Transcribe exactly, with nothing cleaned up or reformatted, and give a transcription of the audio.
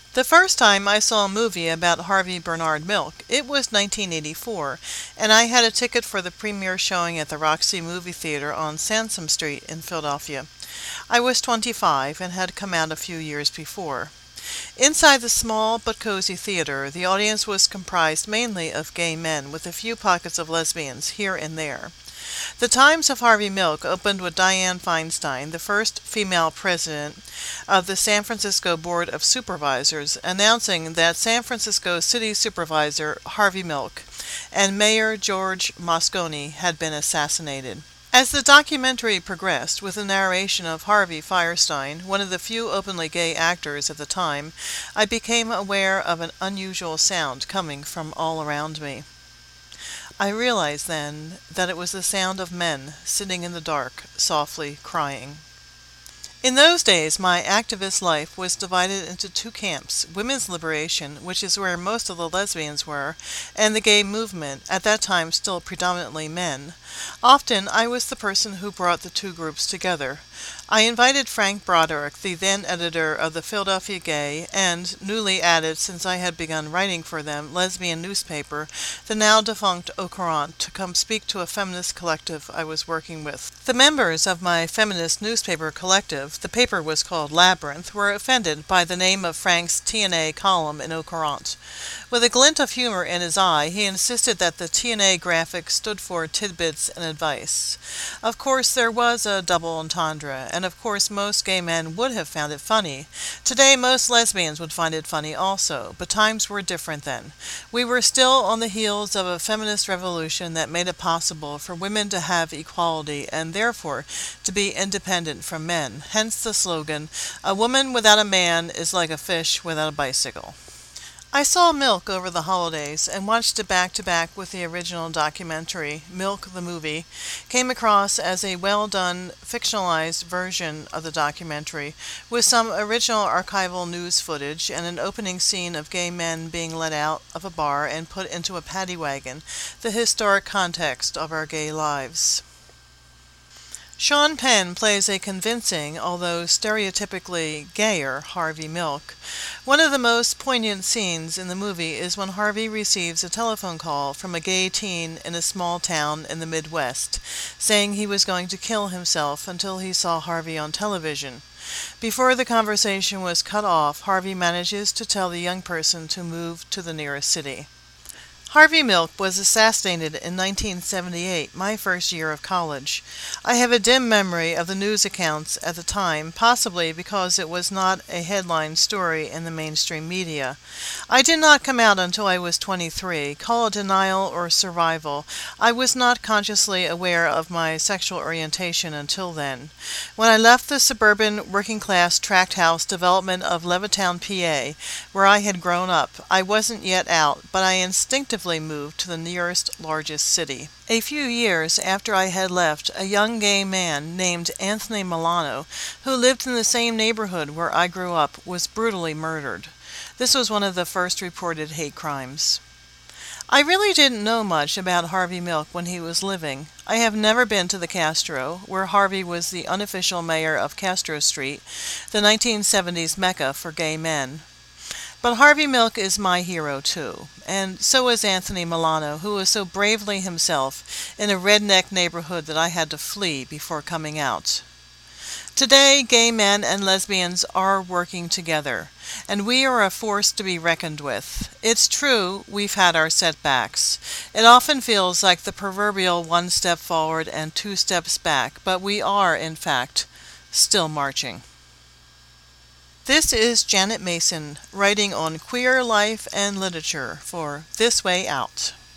The first time I saw a movie about Harvey Bernard Milk, it was nineteen eighty-four, and I had a ticket for the premiere showing at the Roxy Movie Theater on Sansom Street in Philadelphia. I was twenty-five and had come out a few years before. Inside the small but cozy theater, the audience was comprised mainly of gay men, with a few pockets of lesbians here and there. The Times of Harvey Milk opened with Dianne Feinstein, the first female president of the San Francisco Board of Supervisors, announcing that San Francisco City Supervisor Harvey Milk and Mayor George Moscone had been assassinated. As the documentary progressed, with the narration of Harvey Fierstein, one of the few openly gay actors at the time, I became aware of an unusual sound coming from all around me. I realized then that it was the sound of men sitting in the dark, softly crying. In those days, my activist life was divided into two camps: women's liberation, which is where most of the lesbians were, and the gay movement, at that time still predominantly men. Often I was the person who brought the two groups together. I invited Frank Broderick, the then editor of the Philadelphia Gay, and, newly added since I had begun writing for them, lesbian newspaper, the now defunct Au Courant, to come speak to a feminist collective I was working with. The members of my feminist newspaper collective, the paper was called Labyrinth, were offended by the name of Frank's T N A column in Au Courant. With a glint of humor in his eye, he insisted that the T N A graphic stood for tidbits and advice. Of course, there was a double entendre, and of course most gay men would have found it funny. Today, most lesbians would find it funny also, but times were different then. We were still on the heels of a feminist revolution that made it possible for women to have equality and therefore to be independent from men. Hence the slogan, "A woman without a man is like a fish without a bicycle." I saw Milk over the holidays and watched it back-to-back with the original documentary. Milk, the movie, came across as a well-done, fictionalized version of the documentary, with some original archival news footage and an opening scene of gay men being let out of a bar and put into a paddy wagon, the historic context of our gay lives. Sean Penn plays a convincing, although stereotypically gayer, Harvey Milk. One of the most poignant scenes in the movie is when Harvey receives a telephone call from a gay teen in a small town in the Midwest, saying he was going to kill himself until he saw Harvey on television. Before the conversation was cut off, Harvey manages to tell the young person to move to the nearest city. Harvey Milk was assassinated in nineteen seventy-eight, my first year of college. I have a dim memory of the news accounts at the time, possibly because it was not a headline story in the mainstream media. I did not come out until I was twenty-three. Call it denial or survival. I was not consciously aware of my sexual orientation until then. When I left the suburban working-class tract house development of Levittown, P A, where I had grown up, I wasn't yet out, but I instinctively moved to the nearest largest city. A few years after I had left, a young gay man named Anthony Milano, who lived in the same neighborhood where I grew up, was brutally murdered. This was one of the first reported hate crimes. I really didn't know much about Harvey Milk when he was living. I have never been to the Castro, where Harvey was the unofficial mayor of Castro Street, the nineteen seventies mecca for gay men. But Harvey Milk is my hero too, and so is Anthony Milano, who was so bravely himself in a redneck neighborhood that I had to flee before coming out. Today, gay men and lesbians are working together, and we are a force to be reckoned with. It's true, we've had our setbacks. It often feels like the proverbial one step forward and two steps back, but we are, in fact, still marching. This is Janet Mason, writing on queer life and literature for This Way Out.